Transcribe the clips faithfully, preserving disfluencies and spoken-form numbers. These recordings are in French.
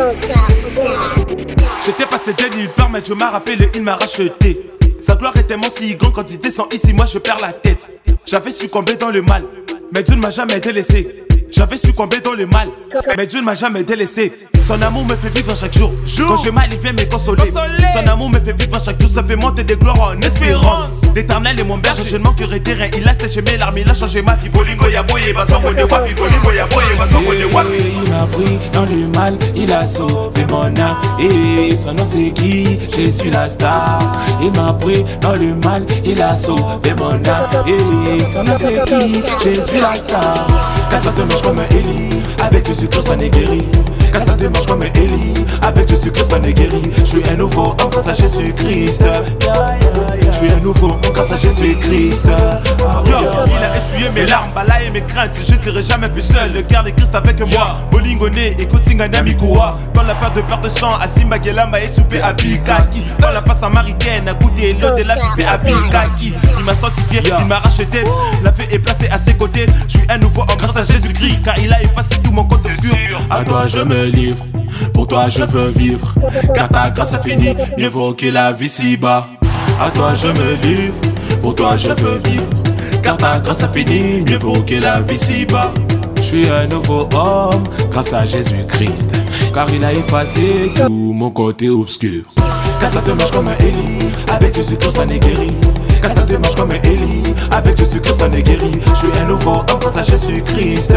J'étais passé de nulle part, mais Dieu m'a rappelé, il m'a racheté. Sa gloire est tellement si grande, quand il descend ici, moi je perds la tête. J'avais succombé dans le mal, mais Dieu ne m'a jamais délaissé. J'avais succombé dans le mal, mais Dieu ne m'a jamais délaissé. Son amour me fait vivre chaque jour. Jour. Quand j'ai mal, il vient me consoler. consoler. Son amour me fait vivre chaque jour. Ça fait monter des gloires en espérance. L'éternel est mon berger, je ne manquerai de rien. Il a séché mes larmes, il a changé ma vie. Bolingo ya boye, bazan on est wapi. Bolingo ya boye, bazan on est wapi. Il m'a pris dans le mal, il a sauvé mon âme. Et son nom c'est qui? Je suis la star. Il m'a pris dans le mal, il a sauvé mon âme. Et son nom c'est qui? Je suis la star. Quand ça te mange comme un Élie, avec Jésus-Christ on est guéri. Quand ça démarche comme un Élie, avec Jésus-Christ on est guéri. Je suis un nouveau homme grâce à Jésus-Christ. Je suis un nouveau homme grâce à Jésus-Christ. Yo, il a essuyé mes larmes, balayé mes craintes. Je ne serai jamais plus seul, le cœur de Christ avec moi. Bolingone, écoute Ngamikoua. Dans l'affaire de peur de sang, Asimba Gelamba et soupé à Bikaki. Dans la face américaine, à goûter l'eau de la pipée à Bikaki. Il m'a sanctifié, il m'a racheté. La fée est placée à ses côtés. Je suis un nouveau homme grâce à Jésus-Christ, car il a effacé tout mon compte obscur. À toi je me livre, pour toi je veux vivre. Car ta grâce a fini, mieux vaut que la vie si bas. À toi je me livre, pour toi je veux vivre. Car ta grâce a fini, mieux vaut que la vie si bas. Je suis un nouveau homme grâce à Jésus-Christ, car il a effacé tout mon côté obscur. Quand ça te marche comme un Élie, avec Jésus-Christ on est guéri. Quand ça te marche comme un Élie, avec Jésus-Christ on est guéri. Je suis un nouveau homme grâce à Jésus-Christ.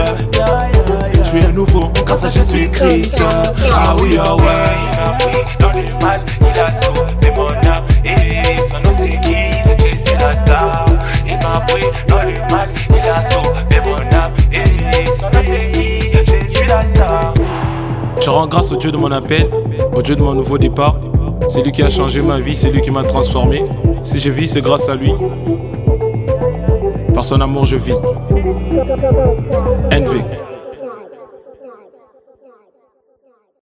Je suis un nouveau homme grâce à Jésus-Christ. Ah oui, ah ouais. Il m'a pris dans le mal, il a sauvé mon âme. Et son nom c'est qui? Je suis la star. Il m'a pris dans le mal, il a sauvé mon âme. Et son nom c'est qui? Je suis la star. Je rends grâce au Dieu de mon appel, au Dieu de mon nouveau départ. C'est lui qui a changé ma vie, c'est lui qui m'a transformé. Si je vis, c'est grâce à lui. Par son amour, je vis. N V